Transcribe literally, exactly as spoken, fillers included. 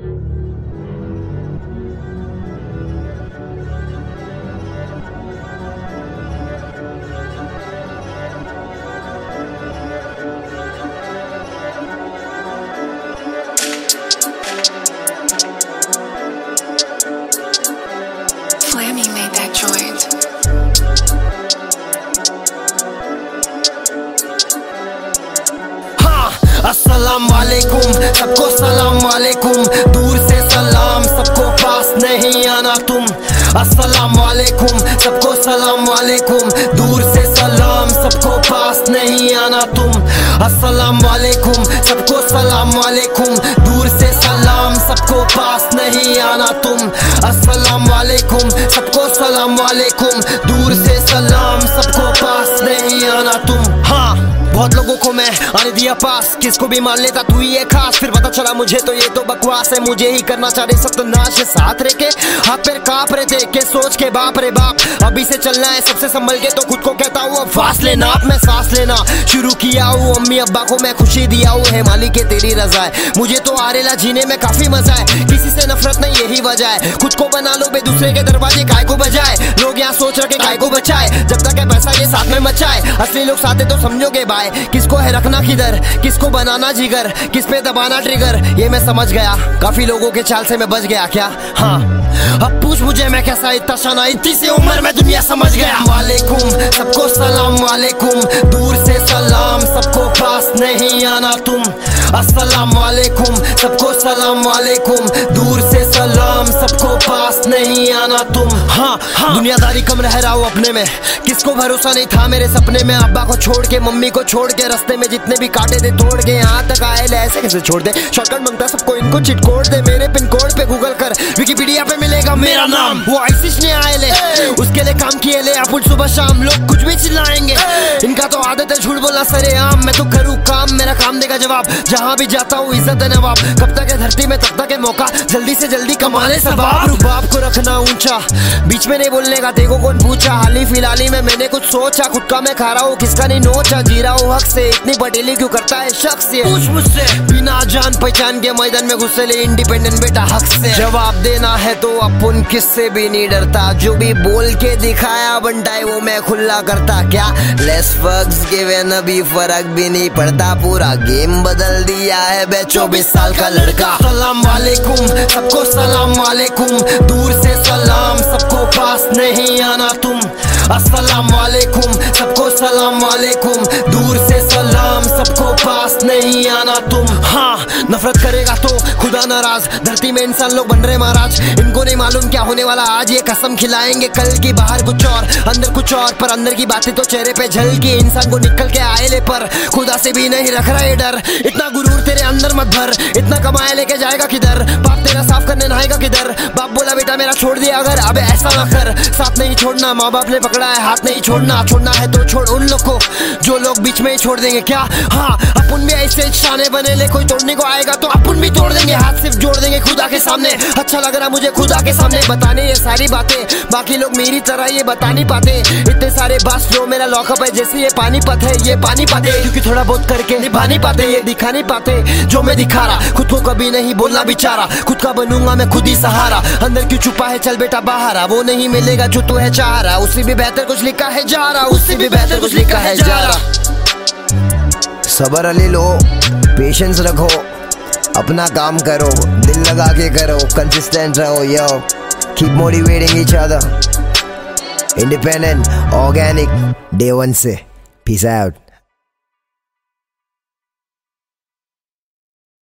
Flammy made that joint. अस्सलाम वालेकुम, सबको सलाम वालेकुम, दूर से सलाम, सबको पास नहीं आना तुम। अस्सलाम वालेकुम, सबको सलाम वालेकुम, दूर से सलाम, सबको पास नहीं आना तुम। अस्सलाम वालेकुम, सबको सलाम वालेकुम, दूर से सलाम, सबको पास नहीं आना तुम। अस्सलाम वालेकुम, सबको सलाम वालेकुम, दूर से सलाम, सबको पास नहीं आना तुम। हाँ, बहुत लोगों को मैं आने दिया पास, किसको भी मान लेता तू ही है खास। फिर पता चला मुझे तो ये तो बकवास है, मुझे ही करना चाह रहे सत्यानाश है। साथ रह के हाथ पैर कांप रहे थे के सोच के बाप रे बाप, अभी से चलना है सबसे संभल के, तो खुद को कहता हूँ अब फासले नाप। मैं सांस लेना शुरू किया हूँ, अम्मी अब्बा को मैं खुशी दिया हूँ, है मालिक के तेरी रजा है। मुझे तो आरेला जीने में काफी मजा है, किसी से नफरत नहीं यही वजह है। खुद को बना लो बे दूसरे के दरवाजे काय को बजाए, लोग यहाँ सोच रखे काय को बचाए, जब तक है पैसा ये साथ में मचाए। असली लोग साथ है तो समझोगे बाय, किसको है रखना किधर, किसको बनाना जिगर, किस पे दबाना ट्रिगर, ये मैं समझ गया। काफी लोगों के चाल से मैं बच गया क्या? हाँ, अब पूछ मुझे मैं कैसा इतना शाना, इतनी सी उम्र में दुनिया समझ गया। वालेकुम, सबको सलाम वालेकुम, दूर से सलाम, सबको पास नहीं आना तुम। अस्सलाम वालेकुम, सबको सलाम वालेकुम, दूर से सलाम, सबको पास नहीं आना तुम। हाँ हाँ, दुनियादारी कम रह रहा हूँ अपने में, किसको भरोसा नहीं था मेरे सपने में। अब्बा को छोड़ के मम्मी को छोड़ के, रास्ते में जितने भी काटे थे तोड़ के, यहाँ तक आए ले ऐसे कैसे छोड़ दे। शॉर्टकट मांगता सबको, इनको चिट कोड दे, मेरे पिन कोड पे गूगल कर, विकिपीडिया पे मिलेगा मेरा नाम। वो आईसीस ने आए ले, उसके लिए काम किए ले, अपन सुबह शाम लोग कुछ भी चिल्लाएंगे। इनका तो आदत है झूठ बोलना सरेआम, मैं तो करूँ काम, मेरा काम देगा जवाब। जहाँ भी जाता हूँ इज्जत है नवाब, कब तक है धरती में तब तक है मौका, जल्दी से जल्दी कमा ले सवाब। रुबाब को रखना ऊंचा, बीच में नहीं बोलने का, देखो कौन पूछा। हाल ही फिलहाल ही में मैंने कुछ सोचा, खुद का मैं खा रहा हूँ किसका नहीं नोचा। जी रहा हूँ हक से, इतनी पटेली क्यों करता है शख्स ये, पूछ मुझसे। बिना जान पहचान के मैदान में घुसे ले, इंडिपेंडेंट बेटा हक से। जवाब देना है तो अपन किससे भी नहीं डरता, जो भी बोल के दिखाया बनटाई वो मैं खुला करता। क्या लेस फक्स गिवन, अभी फर्क भी नहीं पड़ता, पूरा गेम बदल दिया है बे चौबीस साल का लड़का। सलाम वालेकुम, सबको सलाम वालेकुम, दूर से सलाम, सबको पास नहीं आना तुम। अस्सलाम वालेकुम, सबको सलाम वालेकुम, दूर से सलाम, सबको पास नहीं आना तुम। हाँ, नफरत करेगा तो खुदा नाराज, धरती में इंसान लोग बन रहे महाराज। इनको नहीं मालूम क्या होने वाला आज, ये कसम खिलाएंगे कल की, बाहर कुछ और अंदर कुछ और, पर अंदर की बातें तो चेहरे पे झलकी। इंसान को निकल के आए ले, पर खुदा से भी नहीं रख रहा है डर। इतना गुरूर तेरे अंदर मत भर, इतना कमाए लेके जाएगा किधर, बाप तेरा साफ करने नहाएगा किधर। बाप बोला बेटा मेरा छोड़ दिया अगर, अबे ऐसा ना कर, साथ नहीं छोड़ना, माँ बाप ने पकड़ा है हाथ नहीं छोड़ना। छोड़ना है तो छोड़ उन लोग को जो लोग बीच में ही छोड़ देंगे क्या? हाँ, अपन भी ऐसे शाने बने ले, कोई तोड़ने को आएगा तो अपन भी तोड़ देंगे, हाथ सिर्फ जोड़ देंगे खुदा के सामने। अच्छा लग रहा मुझे खुदा के सामने बताने ये सारी बातें, बाकी लोग मेरी तरह ये बता नहीं पाते। इतने सारे बस जो मेरा लॉकअप है, जैसे ये पानीपत है ये पानी पाते, क्योंकि थोड़ा बहुत करके निभा नहीं पाते, ये दिखा नहीं पाते जो मैं दिखा रहा। खुद को कभी नहीं बोलना बेचारा, खुद का बनूंगा मैं खुद ही सहारा। अंदर क्यों छुपा है चल बेटा बाहर आ, वो नहीं मिलेगा जो तू है चाह रहा। उससे भी बेहतर कुछ लिखा है जा रहा, उससे भी बेहतर कुछ लिखा है जा रहा। सबर ले लो, पेशेंस रखो, अपना काम करो, दिल लगा के करो, कंसिस्टेंट रहो। Yo, keep motivating each other, independent organic day one से। Peace out.